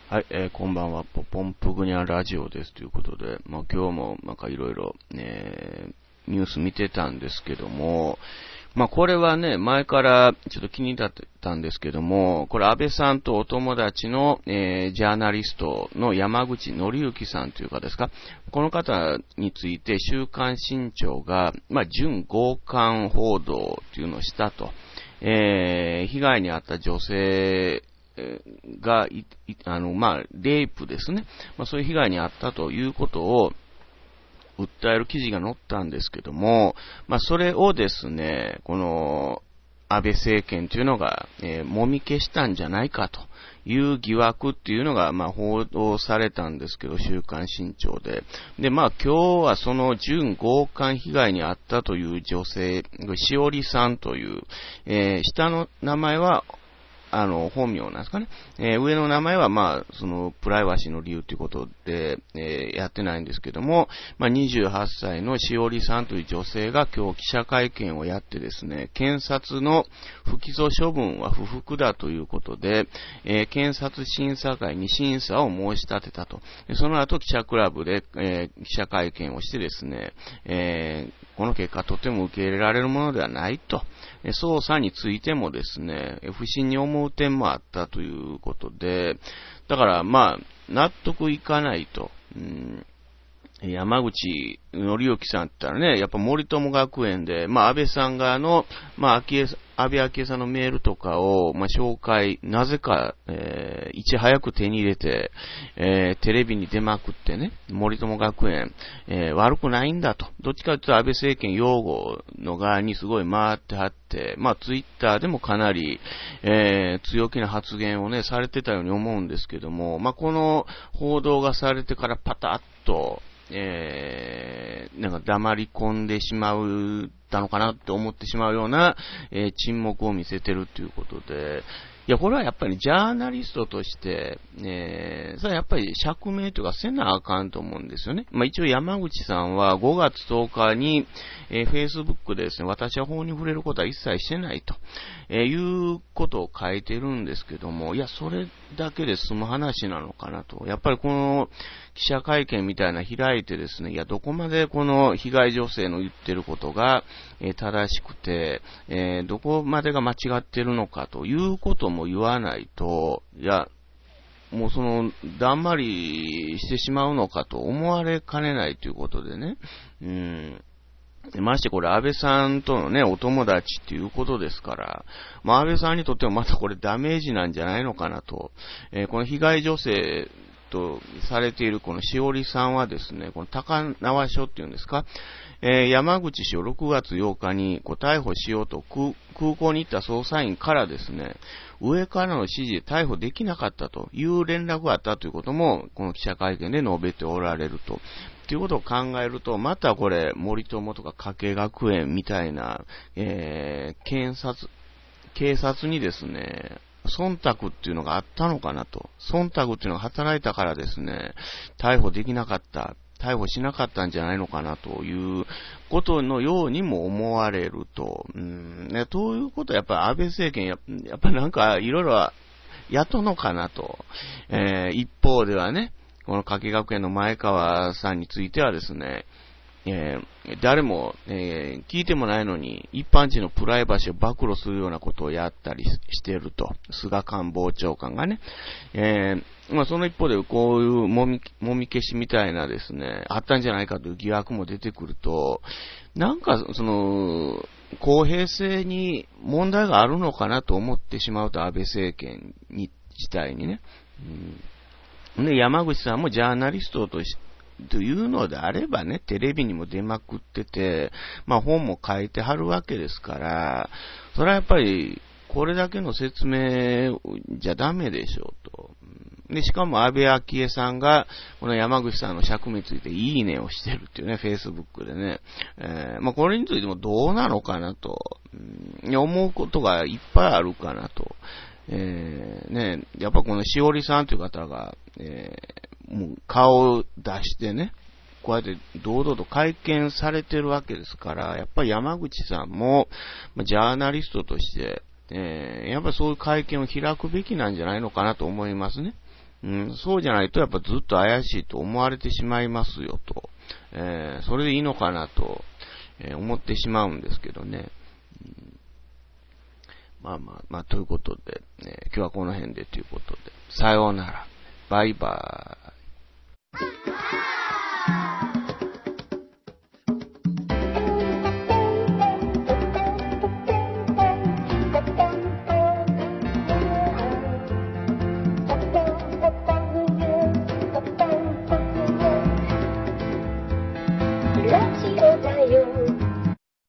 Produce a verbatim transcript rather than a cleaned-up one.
はい、えー、こんばんは、ポポンプグニャラジオですということで、まあ、今日もなんかいろいろニュース見てたんですけども、まあ、これはね、前からちょっと気になってたんですけども、これ安倍さんとお友達の、えー、ジャーナリストの山口紀之さんというかですか、この方について週刊新潮が、まあ、準強姦報道というのをしたと、えー、被害に遭った女性が、あの、まあ、レイプですね。まあ、そういう被害に遭ったということを訴える記事が載ったんですけども、まあ、それをですね、この、安倍政権というのが、えー、もみ消したんじゃないかという疑惑っていうのが、まあ、報道されたんですけど、週刊新潮で。で、まあ、今日はその準強姦被害に遭ったという女性、しおりさんという、えー、下の名前は、あの、本名なんですかね。えー、上の名前は、まあ、その、プライバシーの理由ということで、えー、やってないんですけども、まあ、にじゅうはっさいのしおりさんという女性が今日記者会見をやってですね、検察の不起訴処分は不服だということで、えー、検察審査会に審査を申し立てたと。その後、記者クラブで、えー、記者会見をしてですね、えー、この結果とても受け入れられるものではないと。捜査についてもですね、不審に思う点もあったということで、だからまあ、納得いかないと。うん、山口紀之さんって言ったらね、やっぱ森友学園で、まあ安倍さんがあの、まあ昭恵、安倍昭恵さんのメールとかを、まあ紹介、なぜか、えー、いち早く手に入れて、えー、テレビに出まくってね、森友学園、えー、悪くないんだと。どっちかというと安倍政権擁護の側にすごい回ってはって、まあツイッターでもかなり、えー、強気な発言をね、されてたように思うんですけども、まあこの報道がされてからパタッと、えー、なんか黙り込んでしまうたのかなって思ってしまうような、えー、沈黙を見せてるということで、いや、これはやっぱりジャーナリストとして、えー、それはやっぱり釈明というかせなあかんと思うんですよね。まあ一応山口さんはごがつとおかに、えー、Facebook でですね、私は法に触れることは一切してないと、えー、いうことを書いてるんですけども、いや、それだけで済む話なのかなと。やっぱりこの記者会見みたいな開いてですね、いや、どこまでこの被害女性の言ってることが、えー、正しくて、えー、どこまでが間違ってるのかということも言わないと、いや、もうその、だんまりしてしまうのかと思われかねないということでね、うん。ましてこれ安倍さんとのね、お友達っていうことですから、まあ安倍さんにとってもまたこれダメージなんじゃないのかなと、えー、この被害女性とされているこのしおりさんはですね、この高輪署っていうんですか、えー、山口氏をろくがつようかにこう逮捕しようと 空, 空港に行った捜査員からですね、上からの指示で逮捕できなかったという連絡があったということも、この記者会見で述べておられると。ということを考えると、またこれ、森友とか加計学園みたいな、えー、検察、警察にですね、忖度っていうのがあったのかなと。忖度っていうのが働いたからですね、逮捕できなかった。逮捕しなかったんじゃないのかなということのようにも思われると。うんね、ということはやっぱり安倍政権や、やっぱりなんかいろいろやっとんのかなと。えー、一方ではね、この加計学園の前川さんについてはですね、えー、誰も、えー、聞いてもないのに一般人のプライバシーを暴露するようなことをやったりしていると。菅官房長官がね。えー、まあその一方でこういうもみ、もみ消しみたいなですね、あったんじゃないかという疑惑も出てくると、なんかその、公平性に問題があるのかなと思ってしまうと安倍政権に、自体にね。うん、で、山口さんもジャーナリストとして、というのであればね、テレビにも出まくってて、まあ本も書いてはるわけですから、それはやっぱり、これだけの説明じゃダメでしょうと。で、しかも安倍昭恵さんが、この山口さんの釈明についていいねをしてるっていうね、Facebook でね。えー、まあこれについてもどうなのかなと、うん、思うことがいっぱいあるかなと。えー、ね、やっぱこのしおりさんという方が、えーもう顔を出してね、こうやって堂々と会見されてるわけですから、やっぱり山口さんも、ジャーナリストとして、えー、やっぱりそういう会見を開くべきなんじゃないのかなと思いますね。 うん、そうじゃないとやっぱずっと怪しいと思われてしまいますよと。えー、それでいいのかなと、えー、思ってしまうんですけどね。うん、まあまあ、まあ、ということで、ね、今日はこの辺でということで、さようなら。バイバーイ。